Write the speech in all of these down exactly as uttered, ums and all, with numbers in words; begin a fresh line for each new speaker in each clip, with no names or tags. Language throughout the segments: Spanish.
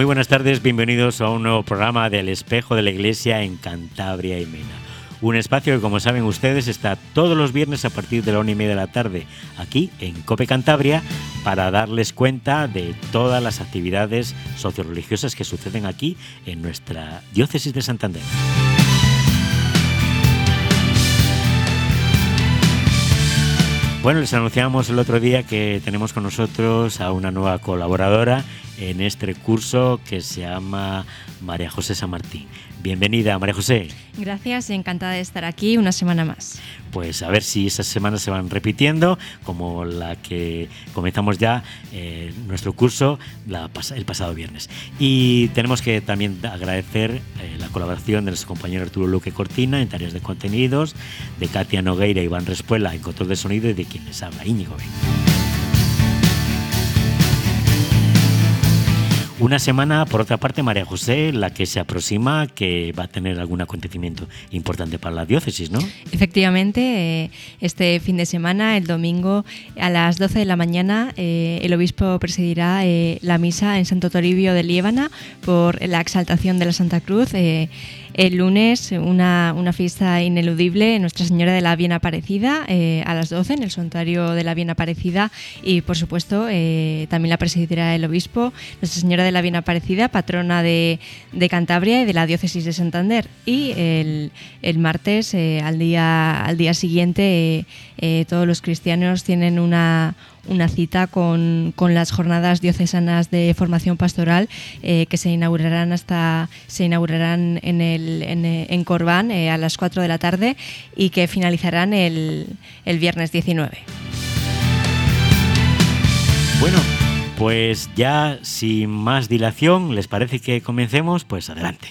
Muy buenas tardes, bienvenidos a un nuevo programa del Espejo de la Iglesia en Cantabria y Mena. Un espacio que, como saben ustedes, está todos los viernes a partir de la una y media de la tarde aquí en COPE Cantabria para darles cuenta de todas las actividades socioreligiosas que suceden aquí en nuestra diócesis de Santander. Bueno, les anunciamos el otro día que tenemos con nosotros a una nueva colaboradora en este curso que se llama María José San Martín. Bienvenida, María José.
Gracias, encantada de estar aquí una semana más.
Pues a ver si esas semanas se van repitiendo, como la que comenzamos ya eh, nuestro curso la, el pasado viernes. Y tenemos que también agradecer eh, la colaboración de nuestro compañero Arturo Luque Cortina en tareas de contenidos, de Katia Nogueira y Iván Respuela en control de sonido y de quien les habla, Íñigo Ben. Una semana, por otra parte, María José, la que se aproxima, que va a tener algún acontecimiento importante para la diócesis, ¿no?
Efectivamente, este fin de semana, el domingo, a las doce de la mañana, eh, el obispo presidirá eh, la misa en Santo Toribio de Liébana por la exaltación de la Santa Cruz. Eh, el lunes, una, una fiesta ineludible, Nuestra Señora de la Bien Aparecida, eh, a las doce en el Santuario de la Bien Aparecida, y por supuesto eh, también la presidirá el obispo, Nuestra Señora de la Bien Aparecida, patrona de, de Cantabria y de la diócesis de Santander. Y el, el martes, eh, al, día, al día siguiente, eh, eh, todos los cristianos tienen una, una cita con, con las jornadas diocesanas de formación pastoral eh, que se inaugurarán hasta se inaugurarán en el en, en Corbán eh, a las cuatro de la tarde y que finalizarán el, el viernes diecinueve.
Bueno, pues ya sin más dilación, ¿les parece que comencemos? Pues adelante.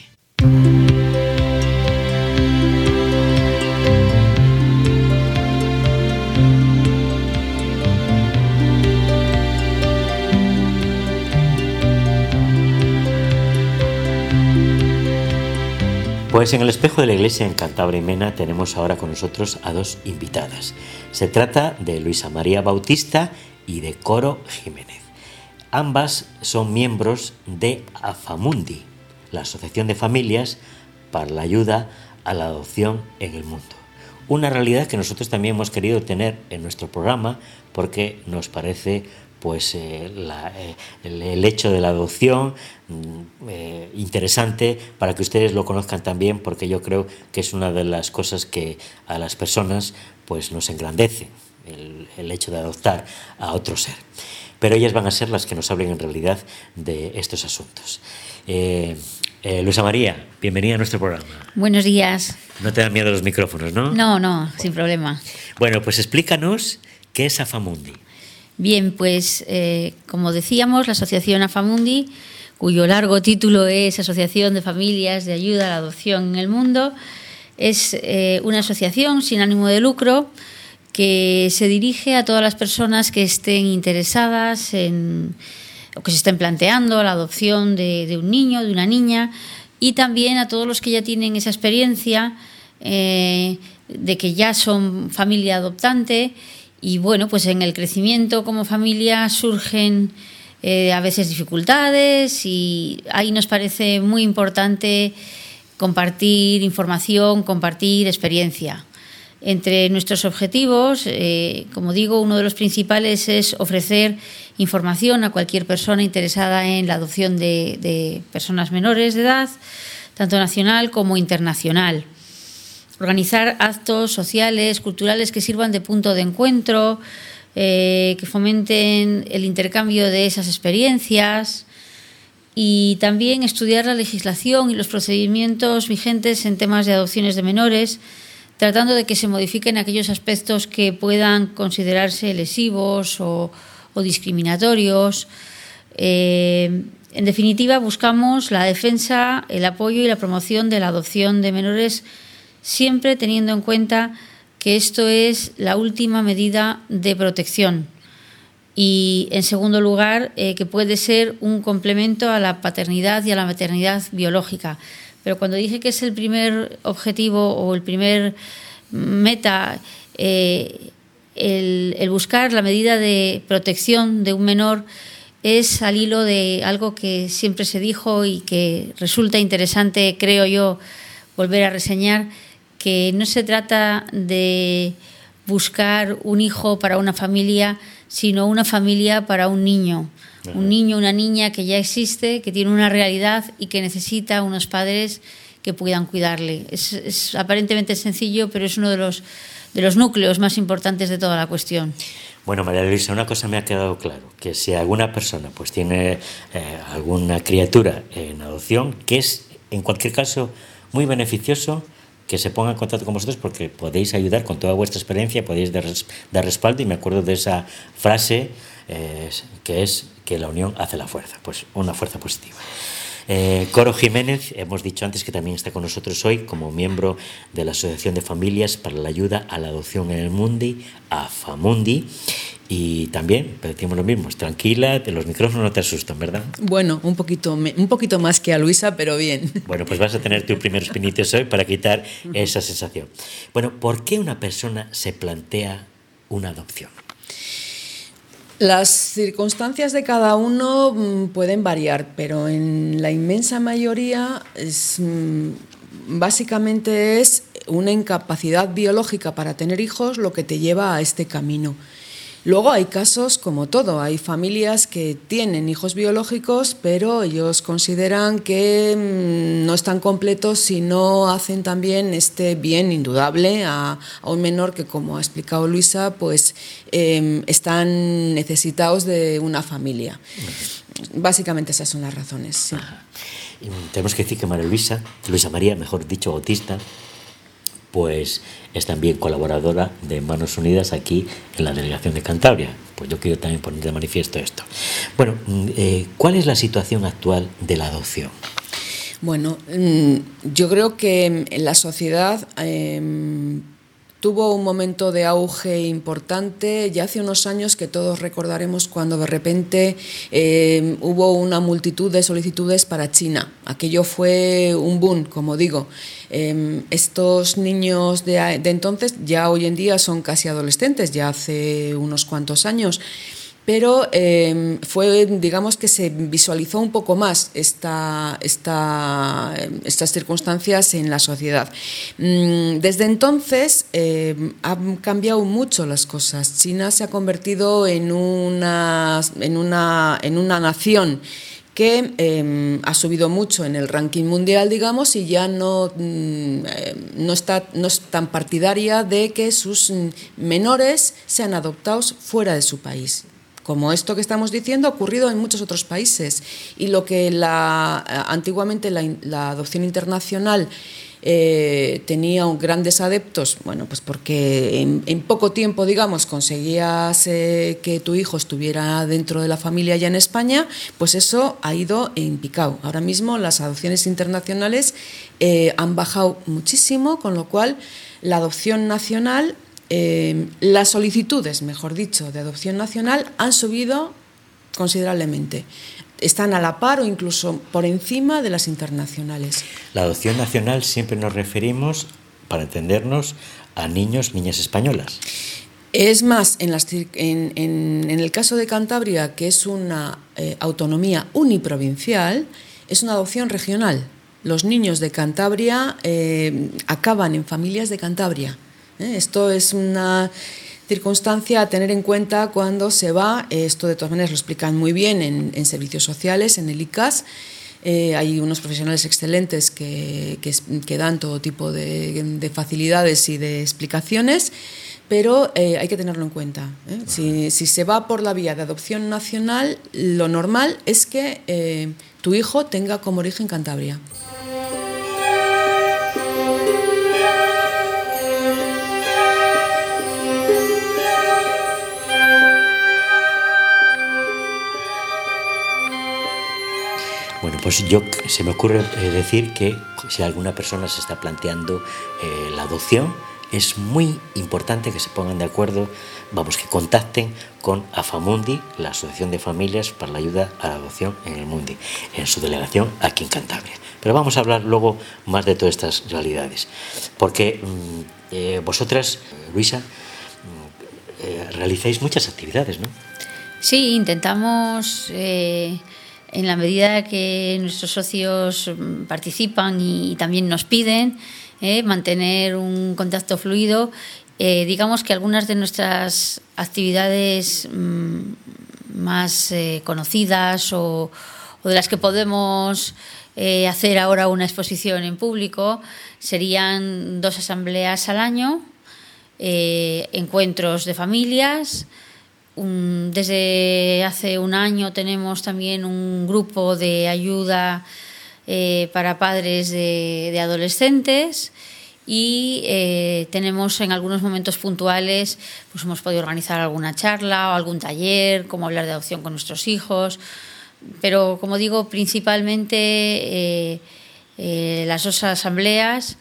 Pues en el Espejo de la Iglesia en Cantabria y Mena tenemos ahora con nosotros a dos invitadas. Se trata de Luisa María Bautista y de Coro Jiménez. Ambas son miembros de AFAMUNDI, la Asociación de Familias para la Ayuda a la Adopción en el Mundo. Una realidad que nosotros también hemos querido tener en nuestro programa porque nos parece pues eh, la, eh, el, el hecho de la adopción eh, interesante para que ustedes lo conozcan también, porque yo creo que es una de las cosas que a las personas pues nos engrandece, el, el hecho de adoptar a otro ser. Pero ellas van a ser las que nos hablen en realidad de estos asuntos. Eh, eh, Luisa María, bienvenida a nuestro programa.
Buenos días.
No te dan miedo los micrófonos, ¿no?
No, no, bueno. Sin problema.
Bueno, pues explícanos qué es AFAMUNDI.
Bien, pues eh, como decíamos, la Asociación AFAMUNDI, cuyo largo título es Asociación de Familias de Ayuda a la Adopción en el Mundo, es eh, una asociación sin ánimo de lucro que se dirige a todas las personas que estén interesadas en, o que se estén planteando la adopción de, de un niño, de una niña, y también a todos los que ya tienen esa experiencia eh, de que ya son familia adoptante. Y bueno, pues en el crecimiento como familia surgen eh, a veces dificultades y ahí nos parece muy importante compartir información, compartir experiencia. Entre nuestros objetivos, eh, como digo, uno de los principales es ofrecer información a cualquier persona interesada en la adopción de, de personas menores de edad, tanto nacional como internacional. Organizar actos sociales, culturales que sirvan de punto de encuentro, eh, que fomenten el intercambio de esas experiencias y también estudiar la legislación y los procedimientos vigentes en temas de adopciones de menores, tratando de que se modifiquen aquellos aspectos que puedan considerarse lesivos o, o discriminatorios. Eh, en definitiva, buscamos la defensa, el apoyo y la promoción de la adopción de menores, siempre teniendo en cuenta que esto es la última medida de protección y, en segundo lugar, eh, que puede ser un complemento a la paternidad y a la maternidad biológica. Pero cuando dije que es el primer objetivo o el primer meta, eh, el, el buscar la medida de protección de un menor, es al hilo de algo que siempre se dijo y que resulta interesante, creo yo, volver a reseñar, que no se trata de buscar un hijo para una familia, sino una familia para un niño. Ajá. Un niño, una niña que ya existe, que tiene una realidad y que necesita unos padres que puedan cuidarle. Es, es aparentemente sencillo, pero es uno de los, de los núcleos más importantes de toda la cuestión.
Bueno, María Luisa, una cosa me ha quedado claro, que si alguna persona pues tiene eh, alguna criatura en adopción, que es en cualquier caso muy beneficioso que se ponga en contacto con vosotros, porque podéis ayudar con toda vuestra experiencia, podéis dar, dar respaldo, y me acuerdo de esa frase eh, que es que la unión hace la fuerza, pues una fuerza positiva. Eh, Coro Jiménez, hemos dicho antes que también está con nosotros hoy como miembro de la Asociación de Familias para la Ayuda a la Adopción en el Mundo, AFAMUNDI, y también decimos lo mismo, es tranquila, los micrófonos no te asustan, ¿verdad?
Bueno, un poquito, un poquito más que a Luisa, pero bien.
Bueno, pues vas a tener tus primeros pinitos hoy para quitar esa sensación. Bueno, ¿por qué una persona se plantea una adopción?
Las circunstancias de cada uno pueden variar, pero en la inmensa mayoría es, básicamente es una incapacidad biológica para tener hijos lo que te lleva a este camino. Luego hay casos como todo, hay familias que tienen hijos biológicos, pero ellos consideran que no están completos si no hacen también este bien indudable a, a un menor que, como ha explicado Luisa, pues eh, están necesitados de una familia. Básicamente esas son las razones. Sí.
Tenemos que decir que María Luisa, Luisa María, mejor dicho, Bautista, pues es también colaboradora de Manos Unidas aquí en la Delegación de Cantabria. Pues yo quiero también poner de manifiesto esto. Bueno, eh, ¿cuál es la situación actual de la adopción?
Bueno, yo creo que la sociedad eh, tuvo un momento de auge importante ya hace unos años que todos recordaremos cuando de repente eh, hubo una multitud de solicitudes para China. Aquello fue un boom, como digo. Eh, estos niños de, de entonces ya hoy en día son casi adolescentes, ya hace unos cuantos años. Pero eh, fue, digamos que se visualizó un poco más esta, esta, estas circunstancias en la sociedad. Desde entonces eh, han cambiado mucho las cosas. China se ha convertido en una, en una, en una nación que eh, ha subido mucho en el ranking mundial, digamos, y ya no, eh, no, está, no es tan partidaria de que sus menores sean adoptados fuera de su país. Como esto que estamos diciendo ha ocurrido en muchos otros países, y lo que la, antiguamente la, la adopción internacional eh, tenía un, grandes adeptos, bueno, pues porque en, en poco tiempo, digamos, conseguías eh, que tu hijo estuviera dentro de la familia ya en España, pues eso ha ido en picado. Ahora mismo las adopciones internacionales eh, han bajado muchísimo, con lo cual la adopción nacional... Eh, las solicitudes, mejor dicho, de adopción nacional han subido considerablemente. Están a la par o incluso por encima de las internacionales.
La adopción nacional siempre nos referimos, para entendernos, a niños, niñas españolas.
Es más, en, las, en, en, en el caso de Cantabria, que es una eh, autonomía uniprovincial, es una adopción regional. Los niños de Cantabria eh, acaban en familias de Cantabria. Esto es una circunstancia a tener en cuenta cuando se va. Esto de todas maneras lo explican muy bien en, en servicios sociales, en el I C A S. Eh, hay unos profesionales excelentes que, que, que dan todo tipo de, de facilidades y de explicaciones, pero eh, hay que tenerlo en cuenta. ¿eh? Si, si se va por la vía de adopción nacional, lo normal es que eh, tu hijo tenga como origen Cantabria.
Bueno, pues yo se me ocurre decir que si alguna persona se está planteando eh, la adopción, es muy importante que se pongan de acuerdo, vamos, que contacten con AFAMUNDI, la Asociación de Familias para la Ayuda a la Adopción en el Mundo, en su delegación aquí en Cantabria. Pero vamos a hablar luego más de todas estas realidades, porque eh, vosotras, Luisa, eh, realizáis muchas actividades, ¿no?
Sí, intentamos, eh, en la medida que nuestros socios participan y, y también nos piden, eh, mantener un contacto fluido. Eh, digamos que algunas de nuestras actividades mmm, más eh, conocidas o, o de las que podemos eh, hacer ahora una exposición en público serían dos asambleas al año, eh, encuentros de familias. Un, desde hace un año tenemos también un grupo de ayuda eh, para padres de, de adolescentes y eh, tenemos en algunos momentos puntuales, pues hemos podido organizar alguna charla o algún taller, cómo hablar de adopción con nuestros hijos, pero como digo, principalmente eh, eh, las dos asambleas.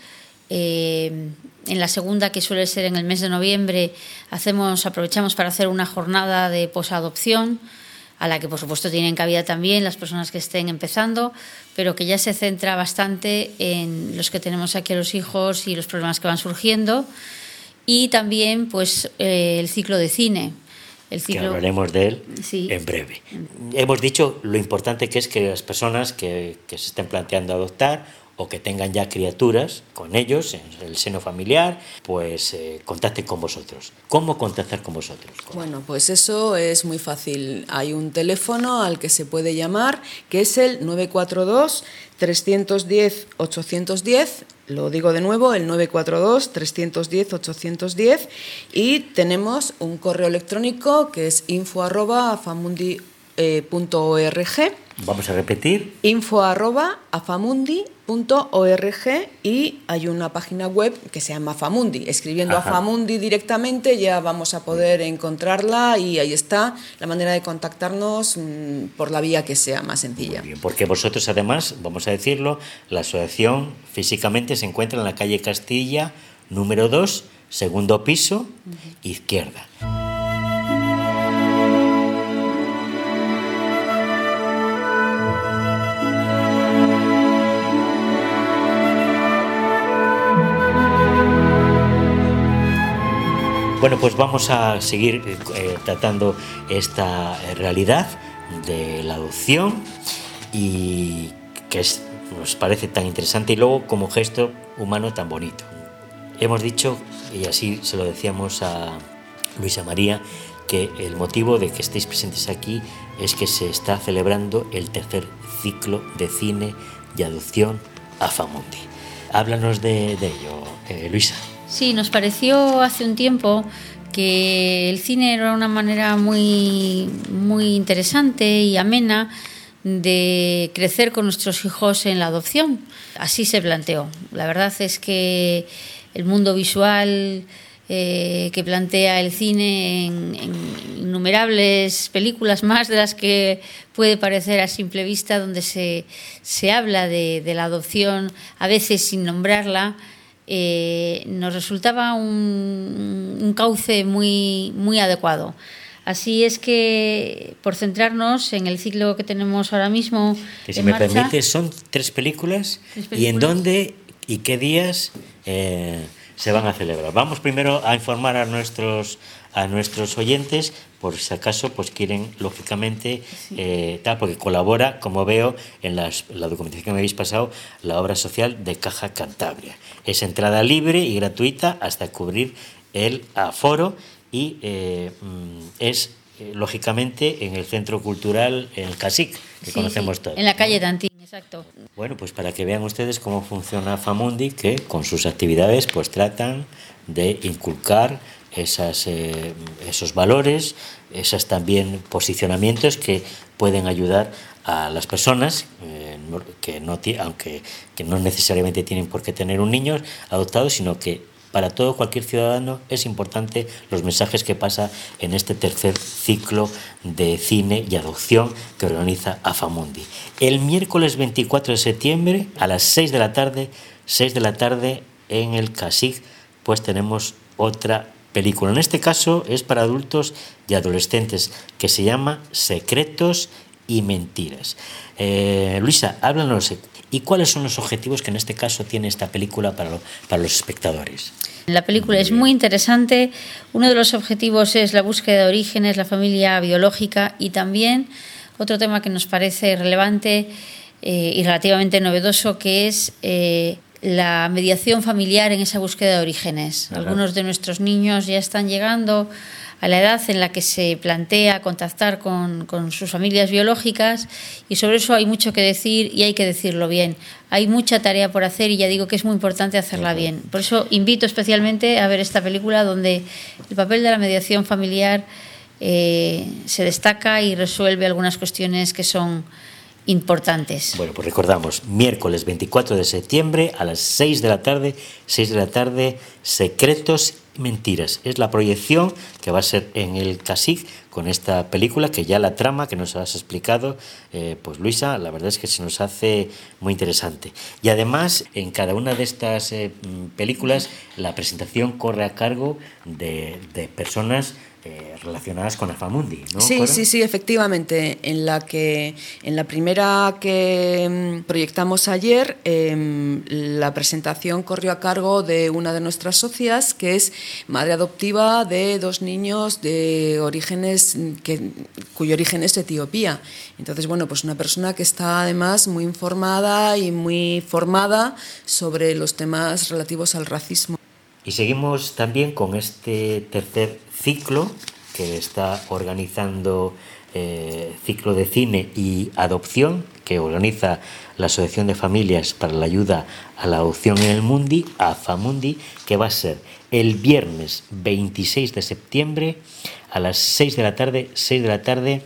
Eh, en la segunda, que suele ser en el mes de noviembre, hacemos, aprovechamos para hacer una jornada de posadopción, a la que por supuesto tienen cabida también las personas que estén empezando, pero que ya se centra bastante en los que tenemos aquí a los hijos y los problemas que van surgiendo, y también pues eh, el ciclo de cine. El ciclo...
Que hablaremos de él
sí.
en breve. Hemos dicho lo importante que es que las personas que, que se estén planteando adoptar o que tengan ya criaturas con ellos en el seno familiar, pues eh, contacten con vosotros. ¿Cómo contactar con vosotros?
Bueno, pues eso es muy fácil. Hay un teléfono al que se puede llamar, que es el nueve cuatro dos, tres uno cero, ocho uno cero. Lo digo de nuevo, el nueve cuatro dos, tres uno cero, ocho uno cero. Y tenemos un correo electrónico que es info arroba afamundi punto org.
Vamos a repetir.
info arroba afamundi punto org, y hay una página web que se llama Afamundi. Escribiendo Ajá. Afamundi directamente ya vamos a poder encontrarla, y ahí está la manera de contactarnos mmm, por la vía que sea más sencilla.
Muy bien, porque vosotros además, vamos a decirlo, la asociación físicamente se encuentra en la calle Castilla, número dos, segundo piso, uh-huh. izquierda. Bueno, pues vamos a seguir eh, tratando esta realidad de la adopción, y que es, nos parece tan interesante, y luego como gesto humano tan bonito. Hemos dicho, y así se lo decíamos a Luisa María, que el motivo de que estéis presentes aquí es que se está celebrando el tercer ciclo de cine y adopción Afamundi. Háblanos de, de ello, eh, Luisa.
Sí, nos pareció hace un tiempo que el cine era una manera muy, muy interesante y amena de crecer con nuestros hijos en la adopción. Así se planteó. La verdad es que el mundo visual eh, que plantea el cine en, en innumerables películas, más de las que puede parecer a simple vista, donde se, se habla de, de la adopción, a veces sin nombrarla, Eh, nos resultaba un, un cauce muy, muy adecuado. Así es que, por centrarnos en el ciclo que tenemos ahora mismo,
que si
en
me
marcha,
permite, son tres películas, tres películas, ¿y en dónde y qué días eh, se van a celebrar? Vamos primero a informar a nuestros a nuestros oyentes, por si acaso pues quieren, lógicamente, sí. eh, tal, porque colabora, como veo en las, la documentación que me habéis pasado, la obra social de Caja Cantabria. Es entrada libre y gratuita hasta cubrir el aforo, y eh, es, eh, lógicamente, en el Centro Cultural, en el Casic, que sí, conocemos sí, todos.
En la calle Tantín, exacto.
Bueno, pues para que vean ustedes cómo funciona Afamundi, que con sus actividades pues tratan de inculcar esas, eh, esos valores, esos también posicionamientos que pueden ayudar a las personas eh, que no aunque que no necesariamente tienen por qué tener un niño adoptado, sino que para todo cualquier ciudadano es importante los mensajes que pasa en este tercer ciclo de cine y adopción que organiza Afamundi. El miércoles veinticuatro de septiembre a las seis de la tarde, seis de la tarde en el Casic, pues tenemos otra película. En este caso es para adultos y adolescentes, que se llama Secretos y Mentiras. Eh, Luisa, háblanos, ¿y cuáles son los objetivos que en este caso tiene esta película para, lo, para los espectadores?
La película es muy interesante. Uno de los objetivos es la búsqueda de orígenes, la familia biológica, y también otro tema que nos parece relevante eh, y relativamente novedoso, que es eh, la mediación familiar en esa búsqueda de orígenes. Ajá. Algunos de nuestros niños ya están llegando a la edad en la que se plantea contactar con, con sus familias biológicas, y sobre eso hay mucho que decir y hay que decirlo bien. Hay mucha tarea por hacer y ya digo que es muy importante hacerla bien. Por eso invito especialmente a ver esta película, donde el papel de la mediación familiar eh, se destaca y resuelve algunas cuestiones que son importantes.
Bueno, pues recordamos, miércoles veinticuatro de septiembre a las seis de la tarde, seis de la tarde, Secretos y Mentiras. Es la proyección que va a ser en el CSIC con esta película, que ya la trama que nos has explicado, eh, pues Luisa, la verdad es que se nos hace muy interesante. Y además, en cada una de estas eh, películas, la presentación corre a cargo de, de personas Eh, relacionadas con AFAMUNDI, ¿no?
Sí,
Cora?
sí, sí, efectivamente. En la que en la primera que proyectamos ayer, eh, la presentación corrió a cargo de una de nuestras socias, que es madre adoptiva de dos niños de orígenes que, cuyo origen es Etiopía. Entonces, bueno, pues una persona que está además muy informada y muy formada sobre los temas relativos al racismo.
Y seguimos también con este tercer ciclo que está organizando eh, ciclo de cine y adopción, que organiza la Asociación de Familias para la Ayuda a la Adopción en el Mundi, AFAMUNDI, que va a ser el viernes veintiséis de septiembre a las seis de la tarde, seis de la tarde,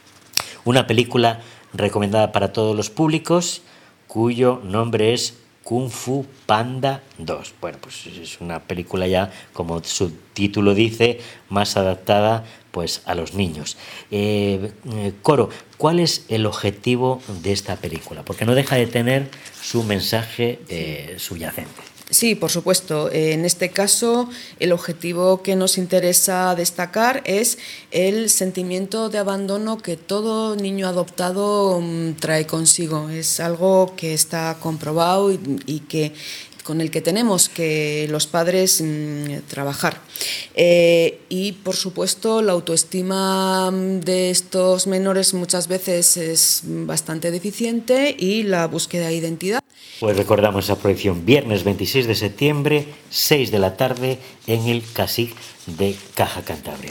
una película recomendada para todos los públicos, cuyo nombre es Kung Fu Panda dos. Bueno, pues es una película ya, como su título dice, más adaptada pues a los niños. Eh, eh, Coro, ¿cuál es el objetivo de esta película? Porque no deja de tener su mensaje eh, subyacente.
Sí, por supuesto. En este caso, el objetivo que nos interesa destacar es el sentimiento de abandono que todo niño adoptado trae consigo. Es algo que está comprobado y, y que con el que tenemos que los padres mmm, trabajar. Eh, y, por supuesto, la autoestima de estos menores muchas veces es bastante deficiente, y la búsqueda de identidad.
Pues recordamos esa proyección viernes veintiséis de septiembre, seis de la tarde, en el CSIC de Caja Cantabria.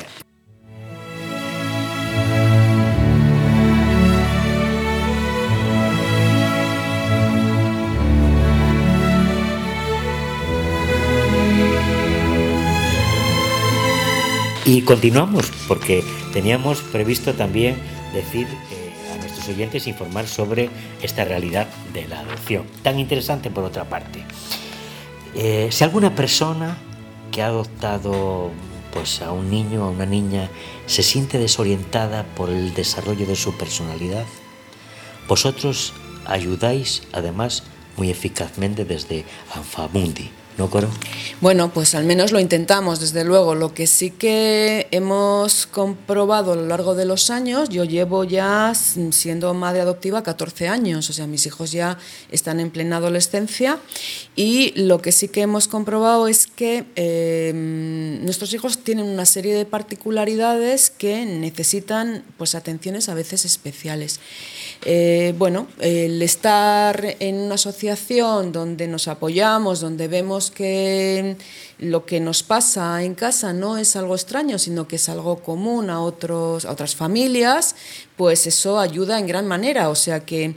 Y continuamos, porque teníamos previsto también decir eh, a nuestros oyentes, informar sobre esta realidad de la adopción, tan interesante por otra parte. Eh, si alguna persona que ha adoptado pues, a un niño o a una niña se siente desorientada por el desarrollo de su personalidad, vosotros ayudáis además muy eficazmente desde AFAMUNDI, ¿no, Coro?
Bueno, pues al menos lo intentamos, desde luego. Lo que sí que hemos comprobado a lo largo de los años, yo llevo ya siendo madre adoptiva catorce años, o sea, mis hijos ya están en plena adolescencia, y lo que sí que hemos comprobado es que eh, nuestros hijos tienen una serie de particularidades que necesitan pues atenciones a veces especiales. Eh, bueno, el estar en una asociación donde nos apoyamos, donde vemos que lo que nos pasa en casa no es algo extraño, sino que es algo común a, otros, a otras familias, pues eso ayuda en gran manera. O sea que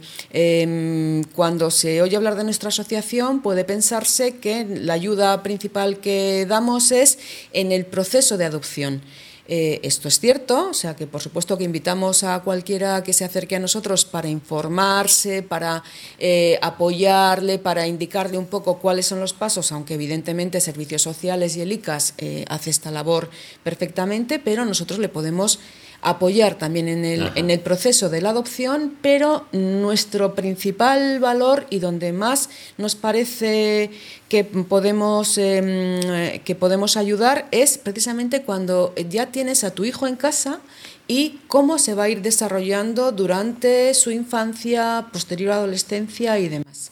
eh, cuando se oye hablar de nuestra asociación puede pensarse que la ayuda principal que damos es en el proceso de adopción. Eh, esto es cierto, o sea que por supuesto que invitamos a cualquiera que se acerque a nosotros para informarse, para eh, apoyarle, para indicarle un poco cuáles son los pasos, aunque evidentemente Servicios Sociales y el I C A S eh, hace esta labor perfectamente, pero nosotros le podemos apoyar también en el, en el proceso de la adopción, pero nuestro principal valor y donde más nos parece que podemos, eh, que podemos ayudar es precisamente cuando ya tienes a tu hijo en casa y cómo se va a ir desarrollando durante su infancia, posterior adolescencia y demás.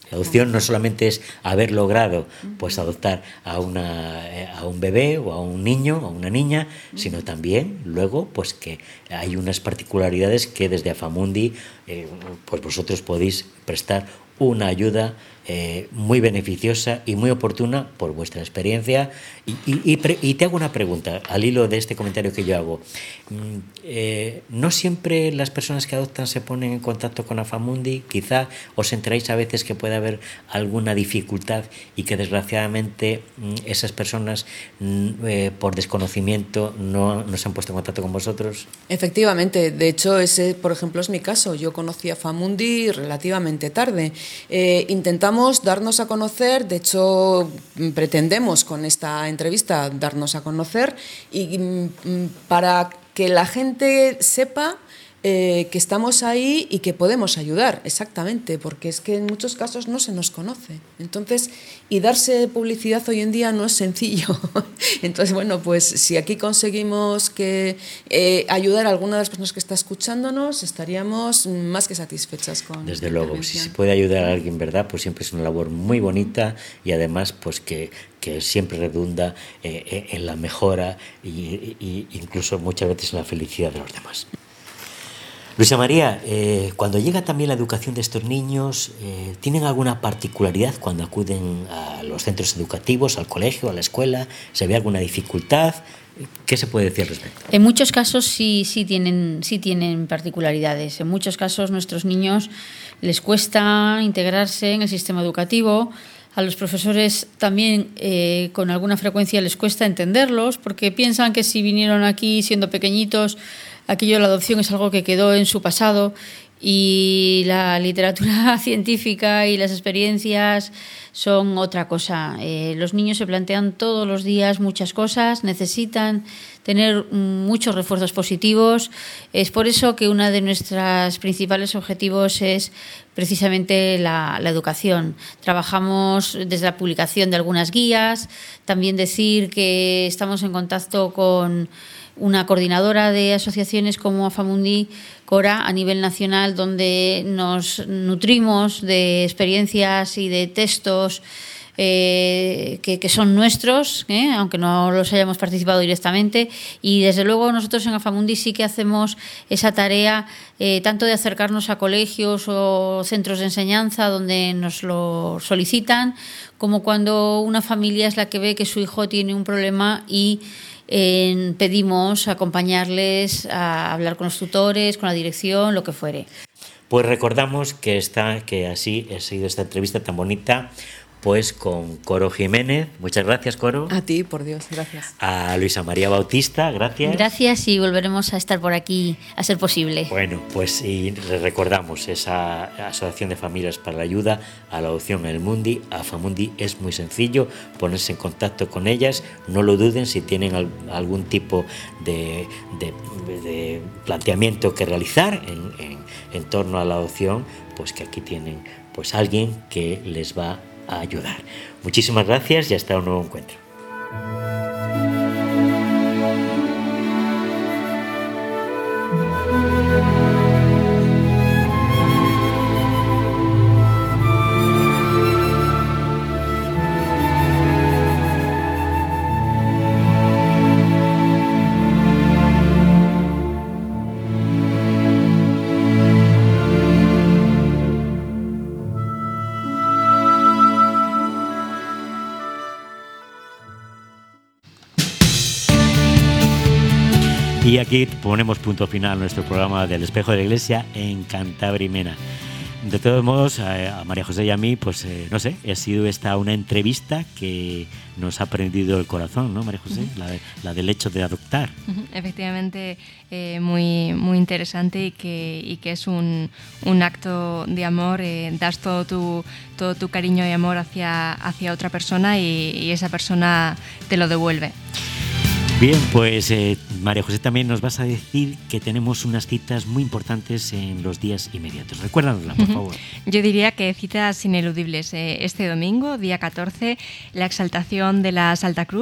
La adopción no solamente es haber logrado pues adoptar a, una, a un bebé o a un niño o a una niña, sino también luego pues que hay unas particularidades que desde AFAMUNDI eh, pues vosotros podéis prestar una ayuda eh, muy beneficiosa y muy oportuna por vuestra experiencia. Y, y, y, pre, y te hago una pregunta al hilo de este comentario que yo hago. Mm, eh, ¿No siempre las personas que adoptan se ponen en contacto con AFAMUNDI? Quizá os enteráis a veces que puede haber alguna dificultad y que desgraciadamente mm, esas personas mm, eh, por desconocimiento no, no se han puesto en contacto con vosotros.
Efectivamente, de hecho ese por ejemplo es mi caso. Yo conocí a AFAMUNDI relativamente tarde. Eh, intentamos darnos a conocer, de hecho pretendemos con esta entrevista darnos a conocer y mm, para que la gente sepa eh, que estamos ahí y que podemos ayudar, exactamente, porque es que en muchos casos no se nos conoce. Entonces, y darse publicidad hoy en día no es sencillo. Entonces, bueno, pues si aquí conseguimos que eh, ayudar a alguna de las personas que está escuchándonos, estaríamos más que satisfechas con
Desde luego, si se puede ayudar a alguien, ¿verdad? Pues siempre es una labor muy bonita y además pues que, que siempre redunda eh, en la mejora y, y incluso muchas veces en la felicidad de los demás. Luisa María, eh, cuando llega también la educación de estos niños, eh, ¿tienen alguna particularidad cuando acuden a los centros educativos, al colegio, a la escuela? ¿Se ve alguna dificultad? ¿Qué se puede decir al respecto?
En muchos casos sí, sí, tienen, sí tienen particularidades. En muchos casos nuestros niños les cuesta integrarse en el sistema educativo. A los profesores también eh, con alguna frecuencia les cuesta entenderlos porque piensan que si vinieron aquí siendo pequeñitos, aquello de la adopción es algo que quedó en su pasado y la literatura científica y las experiencias son otra cosa. Eh, los niños se plantean todos los días muchas cosas, necesitan tener muchos refuerzos positivos. Es por eso que uno de nuestros principales objetivos es precisamente la, la educación. Trabajamos desde la publicación de algunas guías, también decir que estamos en contacto con una coordinadora de asociaciones como AFAMUNDI, Cora, a nivel nacional, donde nos nutrimos de experiencias y de textos eh, que, que son nuestros, ¿eh? aunque no los hayamos participado directamente. Y desde luego nosotros en AFAMUNDI sí que hacemos esa tarea eh, tanto de acercarnos a colegios o centros de enseñanza donde nos lo solicitan, como cuando una familia es la que ve que su hijo tiene un problema y Eh, pedimos acompañarles a hablar con los tutores, con la dirección, lo que fuere.
Pues recordamos que, está, que así ha sido esta entrevista tan bonita pues con Coro Jiménez. Muchas gracias, Coro.
A ti, por Dios, gracias.
A Luisa María Bautista, gracias.
Gracias y volveremos a estar por aquí a ser posible.
Bueno, pues y recordamos esa Asociación de Familias para la Ayuda a la Adopción en el Mundi, AFAMUNDI. Es muy sencillo ponerse en contacto con ellas, no lo duden si tienen algún tipo de, de, de planteamiento que realizar en, en, en torno a la adopción, pues que aquí tienen pues alguien que les va a ayudar. Muchísimas gracias y hasta un nuevo encuentro. Y aquí ponemos punto final a nuestro programa del Espejo de la Iglesia en Cantabria y Mena. De todos modos, a María José y a mí, pues eh, no sé, ha sido esta una entrevista que nos ha prendido el corazón, ¿no, María José? Uh-huh. La, de, la del hecho de adoptar.
Uh-huh. Efectivamente, eh, muy, muy interesante y que, y que es un, un acto de amor. Eh, das todo tu, todo tu cariño y amor hacia, hacia otra persona y, y esa persona te lo devuelve.
Bien, pues eh, María José, también nos vas a decir que tenemos unas citas muy importantes en los días inmediatos. Recuérdanosla, por favor.
Yo diría que citas ineludibles. Eh, este domingo, día catorce, la exaltación de la Santa Cruz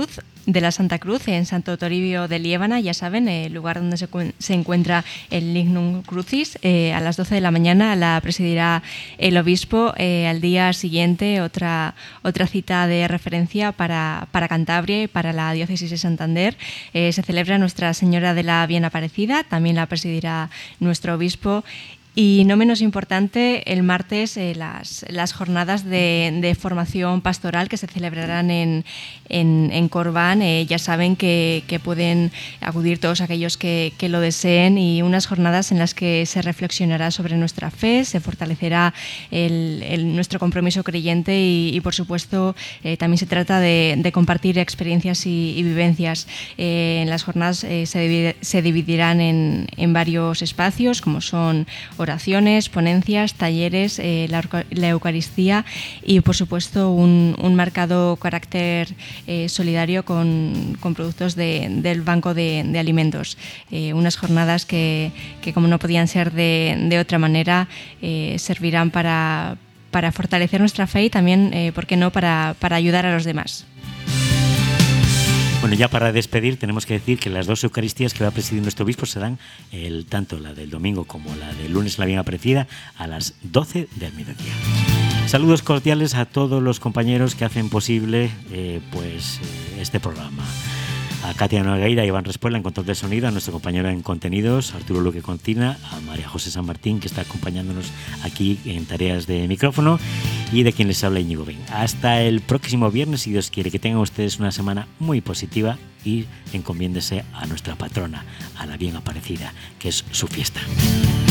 de la Santa Cruz en Santo Toribio de Liébana, ya saben, el lugar donde se, se encuentra el Lignum Crucis. Eh, a las doce de la mañana la presidirá el obispo. Eh, al día siguiente otra, otra cita de referencia para, para Cantabria y para la diócesis de Santander. Eh, se celebra Nuestra Señora de la Bien Aparecida, también la presidirá nuestro obispo. Y no menos importante, el martes eh, las, las jornadas de, de formación pastoral que se celebrarán en, en, en Corbán. Eh, ya saben que, que pueden acudir todos aquellos que, que lo deseen, y unas jornadas en las que se reflexionará sobre nuestra fe, se fortalecerá el, el, nuestro compromiso creyente y, y por supuesto, eh, también se trata de, de compartir experiencias y, y vivencias. Eh, en las jornadas eh, se, divide, se dividirán en, en varios espacios, como son oraciones, ponencias, talleres, eh, la, la Eucaristía y, por supuesto, un, un marcado carácter eh, solidario con, con productos de, del Banco de, de Alimentos. Eh, unas jornadas que, que, como no podían ser de, de otra manera, eh, servirán para, para fortalecer nuestra fe y también, eh, ¿por qué no?, para, para ayudar a los demás.
Bueno, ya para despedir tenemos que decir que las dos Eucaristías que va a presidir nuestro obispo serán el, tanto la del domingo como la del lunes, la Bien Aparecida, a las doce del mediodía. Saludos cordiales a todos los compañeros que hacen posible eh, pues eh, este programa. A Katia Nogueira y Iván Respuela en control de sonido, a nuestro compañero en contenidos, Arturo Luque Concina, a María José San Martín, que está acompañándonos aquí en tareas de micrófono, y de quien les habla Íñigo Ben. Hasta el próximo viernes, si Dios quiere. Que tengan ustedes una semana muy positiva y encomiéndese a nuestra patrona, a la Bien Aparecida, que es su fiesta.